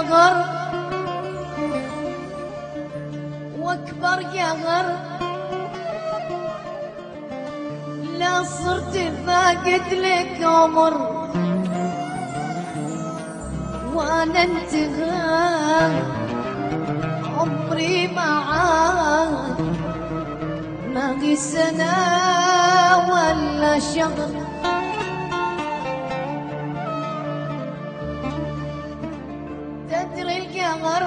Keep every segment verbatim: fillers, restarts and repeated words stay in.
قهر واكبر قهر، لا صرت فاقد لك عمر وانا انتهى عمري معاك، ما هي سنة ولا شهر. تدري القهر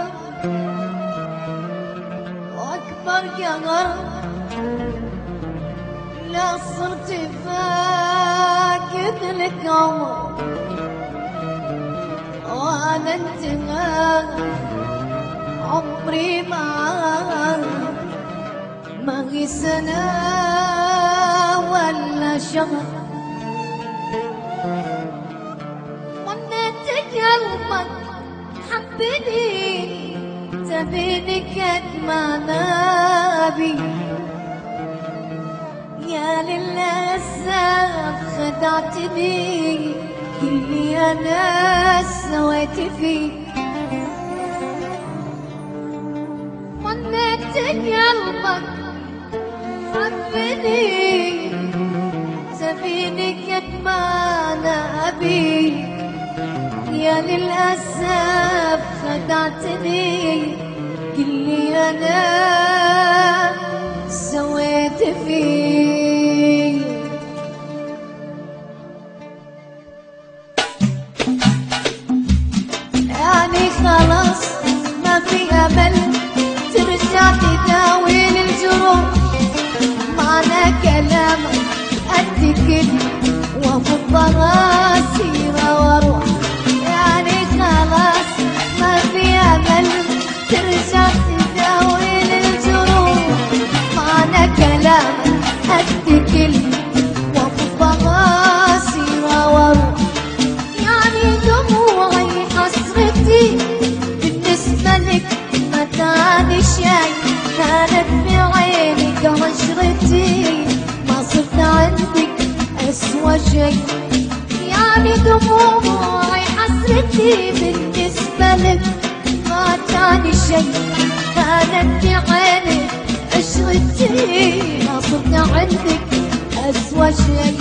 واكبر قهر، لا صرت فاقد لك عمر وانا انتهى عمري معاك، ما هي سنة ولا شهر. ظنيت قلبك حبني تبيني قد ما نبي، يا للأسف خدعتني اللي أنا سويت فيه. ظنيت قلبك حبني تبيني قد ما أنا أبي، يا للأسف خدعتني اللي أنا سويت فيه. يعني خلاص ما في أمل ترجع تداوي الجروح، معنى كلامك أتكل وأفض راسي وأروح. يعني خلاص ما في أمل ترجع تداوي الجروح، معنى كلامك أتكل وأفض راسي وأروح. يعني دموعي حسرتي بالنسبة لك ما تعني شي، كانت بعينك عشرتي ما صرت عندك أسوأ شي. يعني دموعي حسرتي بالنسبة لك ما تعني شي، كانت بعينك عشرتي ما صرت عندك أسوأ شي.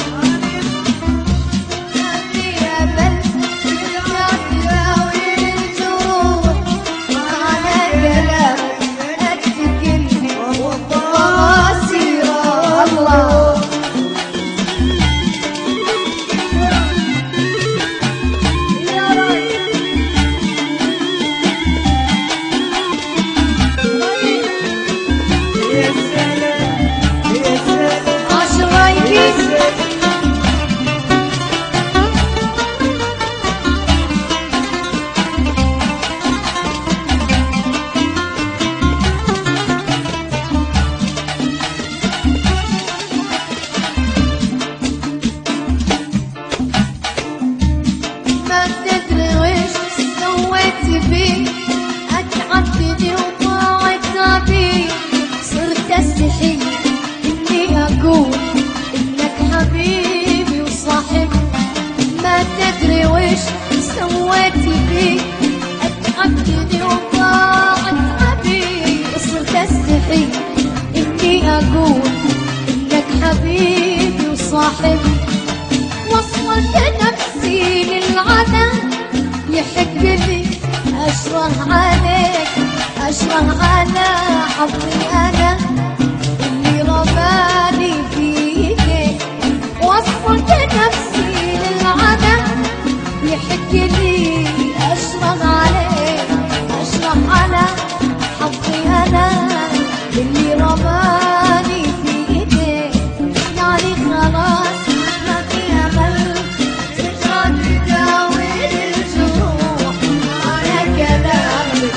أتعبتني وضاعت عبي، صرت أستحي إني أقول إنك حبيبي وصاحبي. ما تدري وش سويت بي، أتعبتني وضاعت عبي، صرت أستحي إني أقول إنك حبيبي وصاحبي. وصلت نفسي للعدم يحق لي أشرح عليك، أشرح على حظي أنا اللي رماني فيك. وصلت نفسي للعدم يحق لي أشرح عليك، أشرح على حظي أنا اللي رماني فيك. يعني خلاص ما في أمل ترجع تداوي الجروح، على كلامك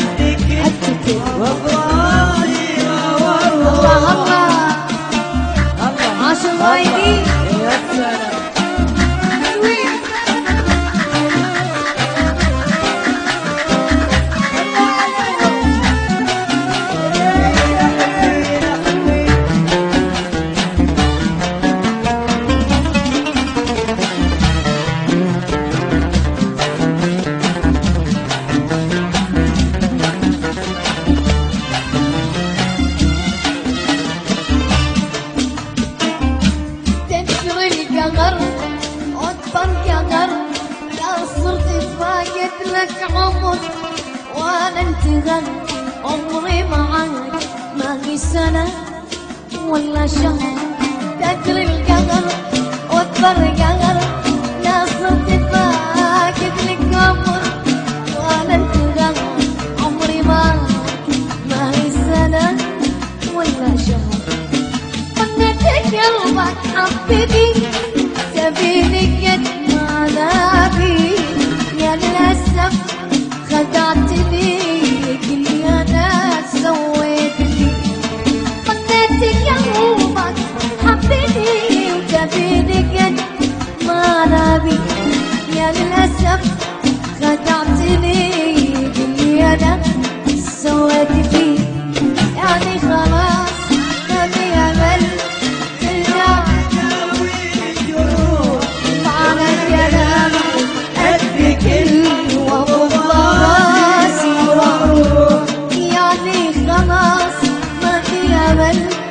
أتكل وأبراري والله. الله الله عاشوا غايبين يا سلام. انتهى عمري معاك ما هي سنة ولا شهر كتر القهر واكبر قهر لا صرت فاقد لك عمر وانا انتهى عمري معاك ما هي سنة ولا شهر ظنيت قلبك حبيبي تبيني قد ما نبي يا للأسف خدعتني كل أنا سويتني ظنيت قلبك حبيبي وتبيني قد ما نبي يا للأسف خدعتني كل أنا سويت فيه يعني خلاص ما في أمل ترجع على الكلام قد كل وأبو راسي وأروح يعني خلاص ما في أمل